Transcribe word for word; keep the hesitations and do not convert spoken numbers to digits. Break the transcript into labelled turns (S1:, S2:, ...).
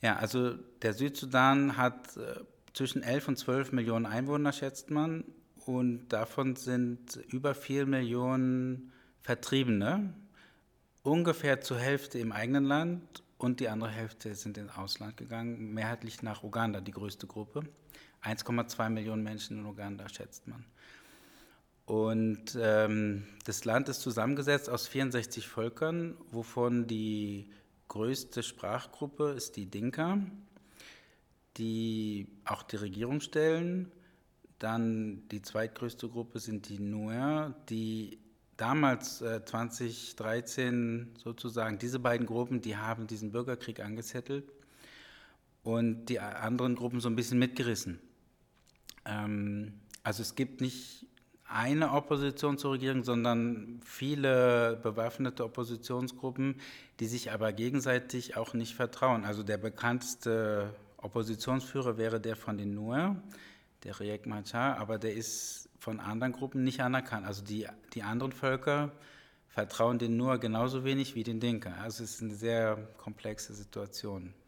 S1: Ja, also der Südsudan hat äh, zwischen elf und zwölf Millionen Einwohner, schätzt man, und davon sind über vier Millionen Vertriebene, ungefähr zur Hälfte im eigenen Land und die andere Hälfte sind ins Ausland gegangen, mehrheitlich nach Uganda, die größte Gruppe. eins Komma zwei Millionen Menschen in Uganda, schätzt man. Und ähm, das Land ist zusammengesetzt aus vierundsechzig Völkern, wovon die größte Sprachgruppe ist die Dinka, die auch die Regierung stellen. Dann die zweitgrößte Gruppe sind die Nuer, die damals äh, zwanzig dreizehn sozusagen, diese beiden Gruppen, die haben diesen Bürgerkrieg angezettelt und die anderen Gruppen so ein bisschen mitgerissen. Ähm, also es gibt nicht eine Opposition zur Regierung, sondern viele bewaffnete Oppositionsgruppen, die sich aber gegenseitig auch nicht vertrauen. Also der bekannteste Oppositionsführer wäre der von den Nuer, der Riek Machar, aber der ist von anderen Gruppen nicht anerkannt. Also die, die anderen Völker vertrauen den Nuer genauso wenig wie den Dinka. Also es ist eine sehr komplexe Situation.